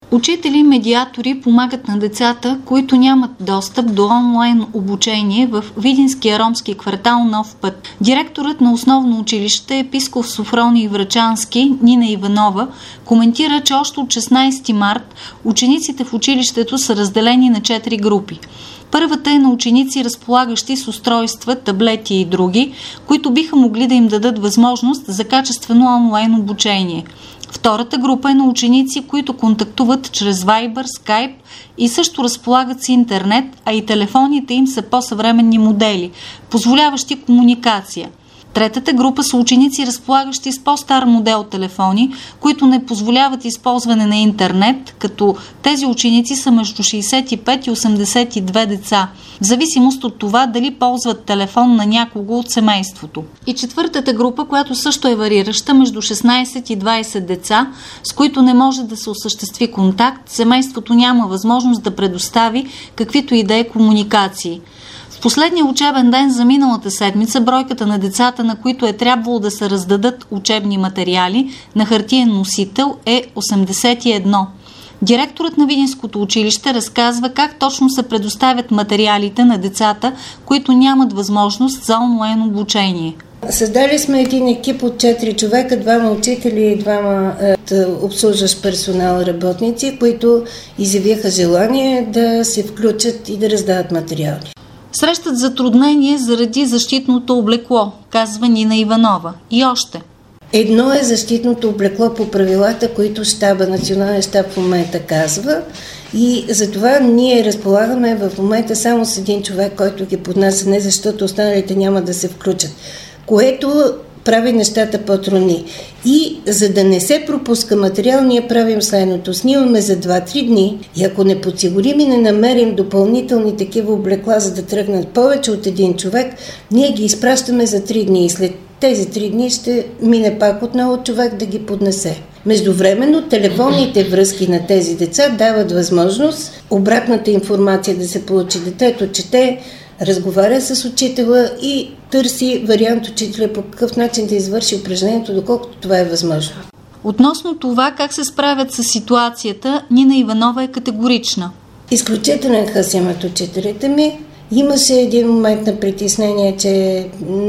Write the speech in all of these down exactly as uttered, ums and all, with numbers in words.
Учители и медиатори помагат на децата, които нямат достъп до онлайн обучение в видинския ромски квартал Нов път. Директорът на основно училище епископ Софроний Врачански Нина Иванова коментира, че още от шестнайсети март учениците в училището са разделени на четири групи. Първата е на ученици, разполагащи с устройства, таблети и други, които биха могли да им дадат възможност за качествено онлайн обучение. Втората група е на ученици, които контактуват чрез Viber, Skype и също разполагат с интернет, а и телефоните им са по-съвременни модели, позволяващи комуникация. Третата група са ученици, разполагащи с по-стар модел телефони, които не позволяват използване на интернет, като тези ученици са между шейсет и пет и осемдесет и две деца, в зависимост от това дали ползват телефон на някого от семейството. И четвъртата група, която също е варираща, между шестнайсет и двайсет деца, с които не може да се осъществи контакт, семейството няма възможност да предостави каквито и да е комуникации. В последния учебен ден за миналата седмица бройката на децата, на които е трябвало да се раздадат учебни материали на хартиен носител, е осемдесет и едно. Директорът на Видинското училище разказва как точно се предоставят материалите на децата, които нямат възможност за онлайн обучение. Създали сме един екип от четири човека, двама учители и двама е, обслужващ персонал работници, които изявиха желание да се включат и да раздават материали. Срещат затруднение заради защитното облекло, казва Нина Иванова. И още. Едно е защитното облекло по правилата, които щаба, национален щаб в момента казва, и затова ние разполагаме в момента само с един човек, който ги поднася, не защото останалите няма да се включат, което прави нещата по-трудни. И за да не се пропуска материал, ние правим следното. Снимаме за два-три дни и ако не подсигурим и не намерим допълнителни такива облекла, за да тръгнат повече от един човек, ние ги изпращаме за три дни и след тези три дни ще мине пак отново човек да ги поднесе. Междувременно телефонните връзки на тези деца дават възможност обратната информация да се получи. Детето чете, разговаря с учителя и търси вариант учителя по какъв начин да извърши упражнението, доколкото това е възможно. Относно това как се справят с ситуацията, Нина Иванова е категорична. Изключителен хъс имат учителите ми. Имаше един момент на притеснение, че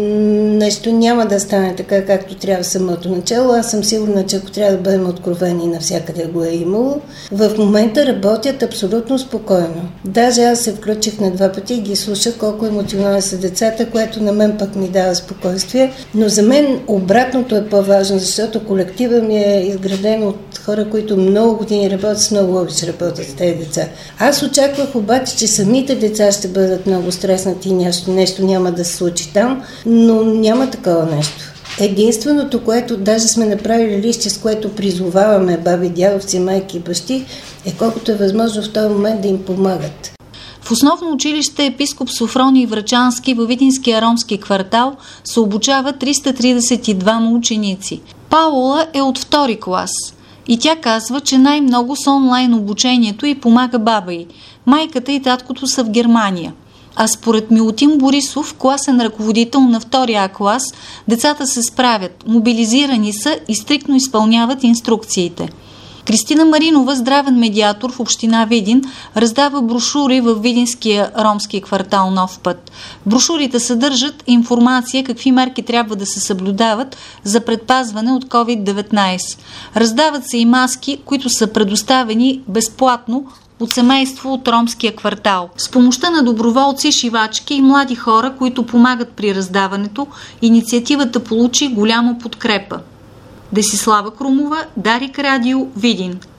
нещо няма да стане така, както трябва в самото начало. Аз съм сигурна, че ако трябва да бъдем откровени, навсякъде го е имало. В момента работят абсолютно спокойно. Даже аз се включих на два пъти и ги слушах колко емоционални са децата, което на мен пък ми дава спокойствие. Но за мен обратното е по-важно, защото колектива ми е изграден от хора, които много години работят, с много обич работят с тези деца. Аз очаквах обаче, че самите деца ще бъдат много стреснати и нещо, нещо няма да се случи там, но няма такова нещо. Единственото, което даже сме направили лище, с което призоваваме баби, дядовци, майки и бащи, е колкото е възможно в този момент да им помагат. В основно училище епископ Софроний Врачански във Видинския ромски квартал се обучават триста тридесет и двама ученици. Паула е от втори клас и тя казва, че най-много с онлайн обучението и помага баба й. Майката и таткото са в Германия. А според Милутин Борисов, класен ръководител на втори А клас, децата се справят, мобилизирани са и стриктно изпълняват инструкциите. Кристина Маринова, здравен медиатор в община Видин, раздава брошури във Видинския ромски квартал Нов път. Брошурите съдържат информация какви мерки трябва да се съблюдават за предпазване от ковид деветнайсет. Раздават се и маски, които са предоставени безплатно от семейство от ромския квартал. С помощта на доброволци, шивачки и млади хора, които помагат при раздаването, инициативата получи голяма подкрепа. Десислава Крумова, Дарик Радио, Видин.